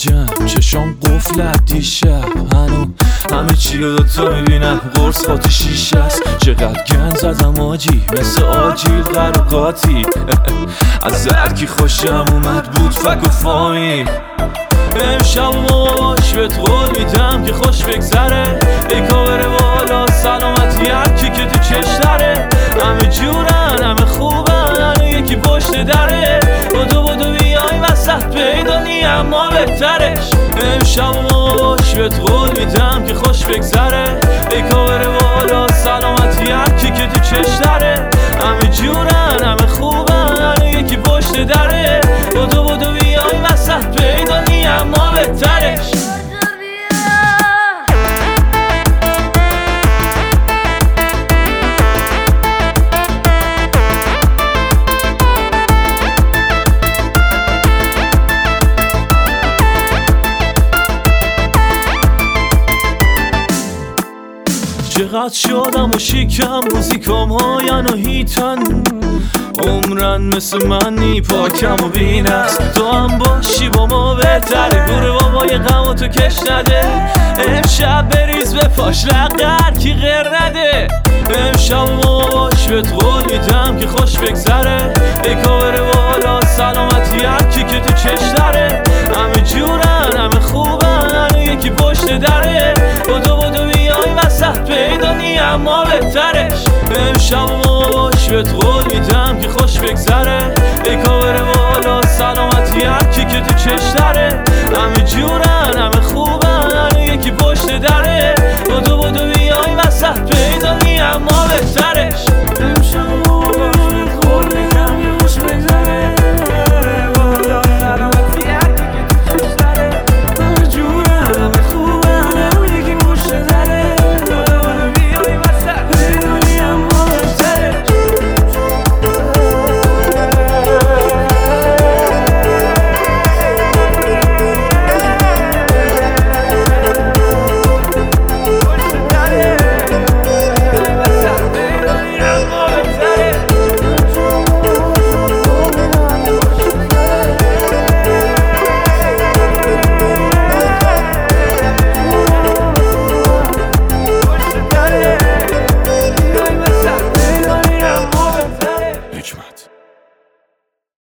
گنجم چشام قفلت دیشب همه چی رو دوتا میبینم قرص خاطی شیشه است. چقدر گند زدم آجی مثل آجیل قرقاتی از درکی خوشم اومد بود فک و فامیل. امشب باش بهت قول میدم که خوش بگذره ایکا بره بالا سلامتی هرکی که تو چش داره. همه جورن همه خوبن و یکی پشت دره. بدو بیای وسط پیدا نی اما بهترش. امشب باش بهت قول میدم که خوش بگذره ایکا بره بالا سلامتی هرکی که تو چش داره. همه جورن همه خوبن و یکی پشت دره. بدو بیای وسط پیدا نی اما بهترش. چقدر شدم و شیکم موزیکام هاین و هیتن عمرن مثل منی پاکم و بینست. تو هم باشی با ما بهتره گوره بابای غم تو کش نده. امشب بریز به پاش لقر کی غیر نده. امشب باش بهت قول میدم که خوش بگذره ایکا بره بالا سلامتی هرکی که تو چش داره. همه جورن همه خوبن و یکی پشت دره. بدو بیای وسط پیدا نی اما بهترش. امشب باش بهت قول میدم که خوش بگذره ایکا بره بالا سلامتی